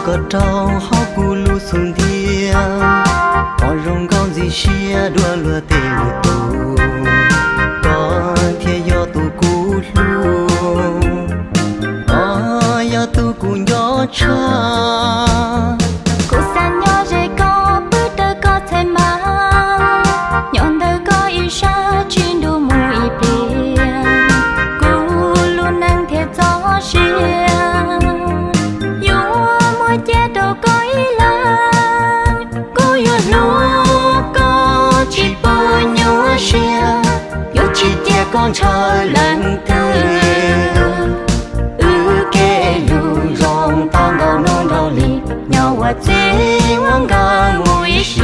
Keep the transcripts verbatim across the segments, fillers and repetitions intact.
có trâu họ cù lu xuống thia có rong con gì xia đua lừa tê lừa tu có thia do tu cù lu có do tu cù gió cha cô san nhỏ dễ có bữa tơ có thể mà nhọn tơ có yêu xa chuyên đu mùi biển cù luôn năng thiệt gió xia con trai lần thứ ư kê lù rong tao đầu non đầu lì nhau qua chế ngon gà mùi xì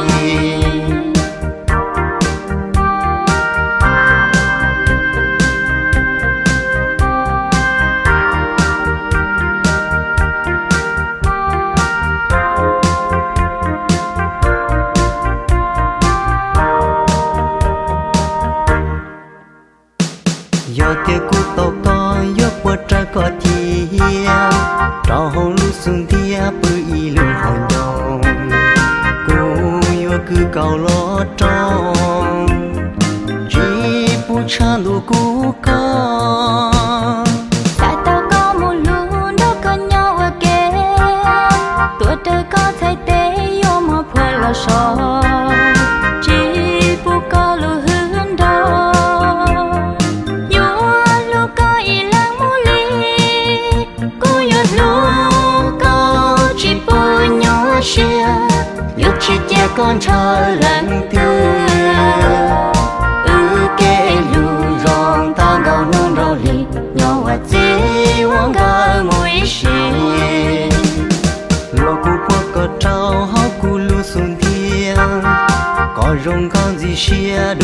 do tiếc cú tàu to do bữa trái có thia trò hồng lu xuống thia bự y lưng hòn nhông cú do cứ cầu lo trong chỉ bu cha lu cú con tại tao có một lu nó có nhau ở kề tuổi đời có thay tế yo mà phải là sao chỉ bu có lu hướng đó nhớ chỉ cha con trai lần thứ ư kê lù rong tao đầu non đầu lì nhau qua chế uống gà mùi xì lo cú qua có trâu háo cú lu xuống thia có rong con gì xia